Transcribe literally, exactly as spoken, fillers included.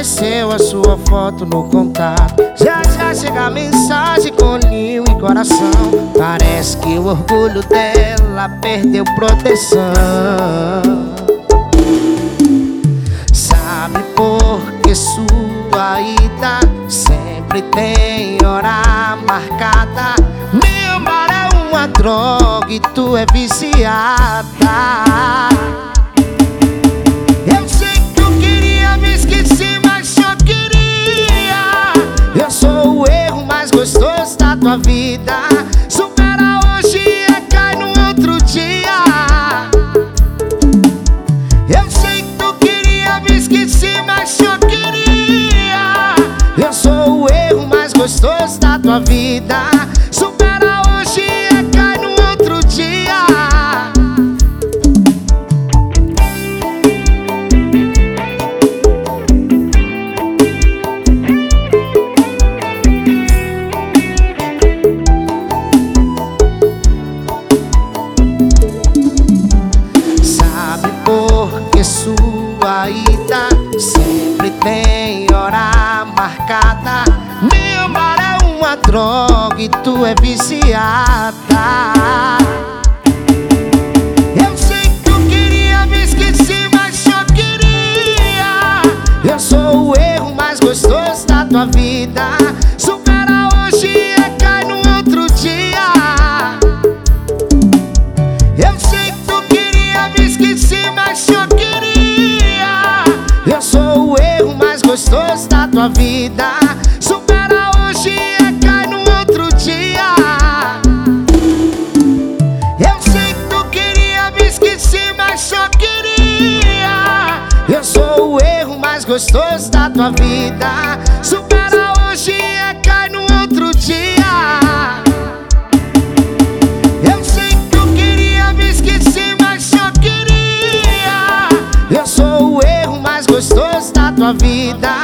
apareceu a sua foto no contato. Já já chega a mensagem com ninho e coração. Parece que o orgulho dela perdeu proteção. Sabe por que sua ida sempre tem hora marcada? Meu amor é uma droga e tu é viciada. Eu sei que eu queria me esquecer, mas só queria. Eu sou o erro mais gostoso da tua vida. Supera hoje e cai no outro dia. Eu sei que tu queria me esquecer, mas só queria. Eu sou o erro mais gostoso da tua vida. Supera hoje e cai no outro dia. Sabe por que sua ida sempre tem hora marcada? Meu amor é uma droga e tu é viciada. Eu sei que tu queria me esquecer, mas só queria. Eu sou o erro mais gostoso da tua vida. Supera hoje e cai no outro dia. Eu sei que tu queria me esquecer, mas só queria. Eu sou o erro mais gostoso da tua vida. Supera hoje e cai no outro dia. Eu sei que tu queria me esquecer, mas só queria. Eu sou o erro mais gostoso da tua vida. Supera hoje e cai no outro dia. Eu sei que tu queria me esquecer, mas só queria. Eu sou o erro mais gostoso da tua vida.